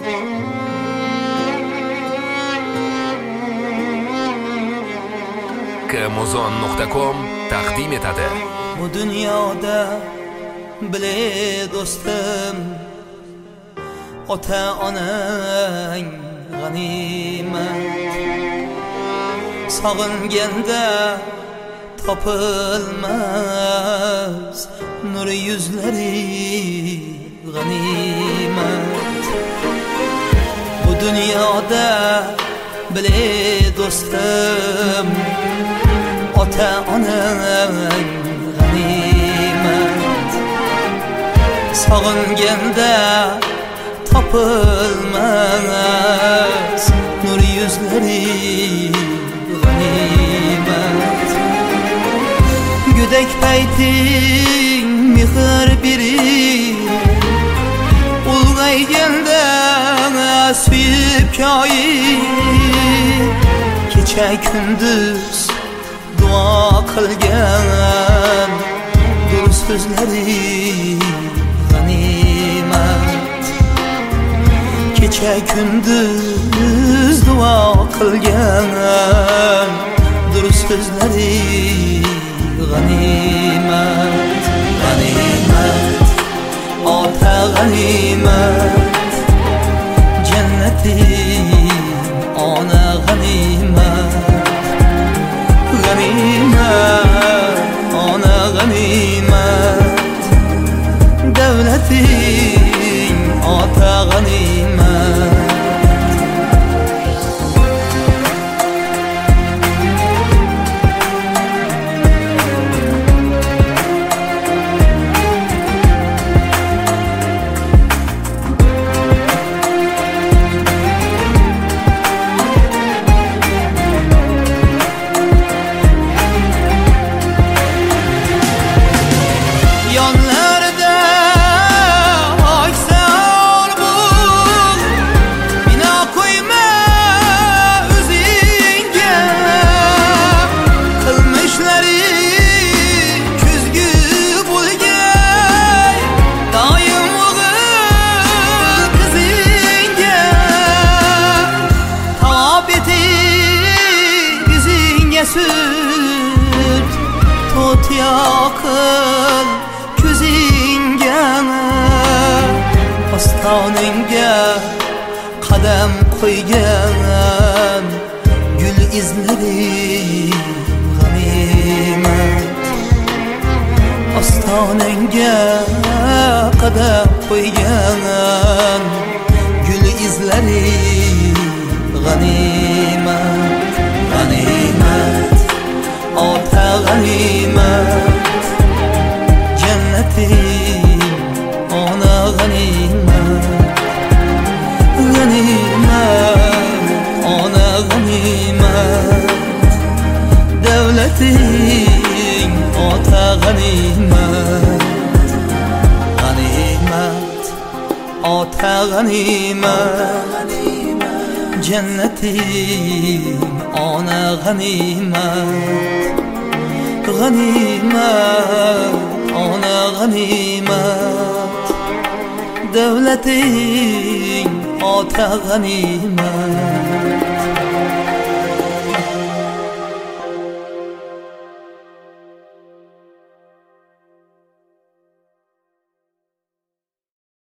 kmuzon.com taqdim etadi. Bu dunyoda bile do'stim, ota onang g'animat. Sog'inganda topilmas nur yuzlari g'animat. Bu dunyoda bile do'stim, ota onang g'animat. Sog'inganda topilmas nur yuzlari g'animat. Güdek payting mehr biri, ulg'ayganda suyib koyib, kecha kunduz duo qilgan dur so'zlari g'animat. Kecha kunduz duo qilgan dur so'zlari g'animat. G'animat, ota g'animat, jannating ona g'animat. G'animat, ona g'animat, davlating ota g'animat. Süt tut yakın ko'zingga, ostoningga qadam qo'ygan gul izlari g'animat. Ostoningga qadam qo'ygan gul izlari g'animat. G'animat, ota g'animat, jannating ona g'animat. G'animat, ona g'animat, davlating ota g'animat. G'animat, ota g'animat, jannating ona g'animat. G'animat, ona g'animat, davlating ota g'animat.